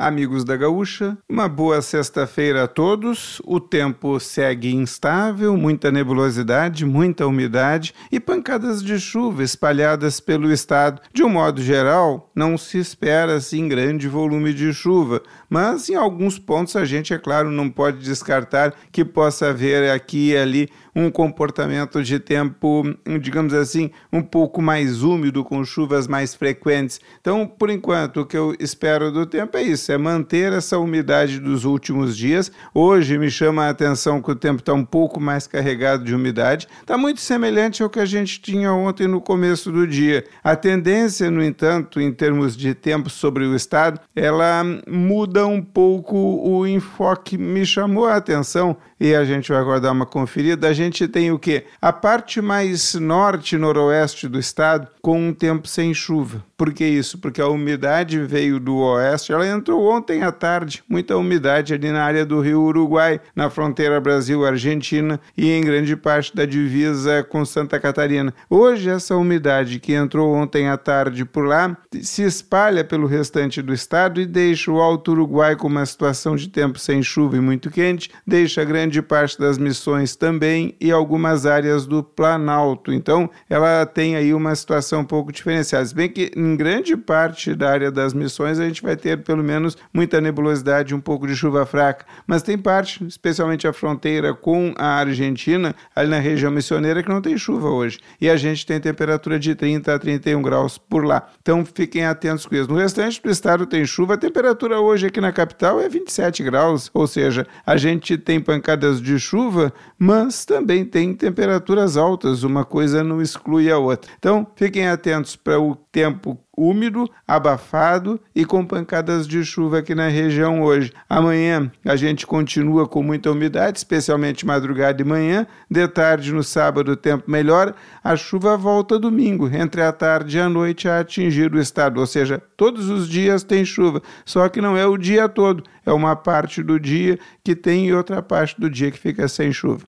amigos da Gaúcha, uma boa sexta-feira a todos. O tempo segue instável, muita nebulosidade, muita umidade e pancadas de chuva espalhadas pelo estado. De um modo geral, não se espera assim grande volume de chuva, mas em alguns pontos a gente, é claro, não pode descartar que possa haver aqui e ali um comportamento de tempo, digamos assim, um pouco mais úmido, com chuvas mais frequentes. Então, por enquanto, o que eu espero do tempo é isso, é manter essa umidade dos últimos dias. Hoje me chama a atenção que o tempo está um pouco mais carregado de umidade, está muito semelhante ao que a gente tinha ontem no começo do dia. A tendência, no entanto, em termos de tempo sobre o estado, ela muda um pouco o enfoque. Me chamou a atenção, e a gente vai agora dar uma conferida, a gente tem o quê? A parte mais norte-noroeste do estado com um tempo sem chuva. Por que isso? Porque a umidade veio do oeste, ela entrou ontem à tarde, muita umidade ali na área do Rio Uruguai, na fronteira Brasil-Argentina e em grande parte da divisa com Santa Catarina. Hoje essa umidade que entrou ontem à tarde por lá se espalha pelo restante do estado e deixa o Alto Uruguai com uma situação de tempo sem chuva e muito quente, deixa grande parte das Missões também e algumas áreas do Planalto. Então ela tem aí uma situação um pouco diferenciada, se bem que em grande parte da área das Missões a gente vai ter pelo menos muita nebulosidade, um pouco de chuva fraca, mas tem parte, especialmente a fronteira com a Argentina, ali na região missioneira, que não tem chuva hoje, e a gente tem temperatura de 30 a 31 graus por lá, então fiquem atentos com isso. No restante do estado tem chuva, a temperatura hoje aqui na capital é 27 graus, ou seja, a gente tem pancadas de chuva, mas também tem temperaturas altas, uma coisa não exclui a outra. Então fiquem atentos para o tempo úmido, abafado e com pancadas de chuva aqui na região hoje. Amanhã a gente continua com muita umidade, especialmente madrugada e manhã. De tarde no sábado o tempo melhora, a chuva volta domingo, entre a tarde e a noite a atingir o estado, ou seja, todos os dias tem chuva, só que não é o dia todo, é uma parte do dia que tem e outra parte do dia que fica sem chuva.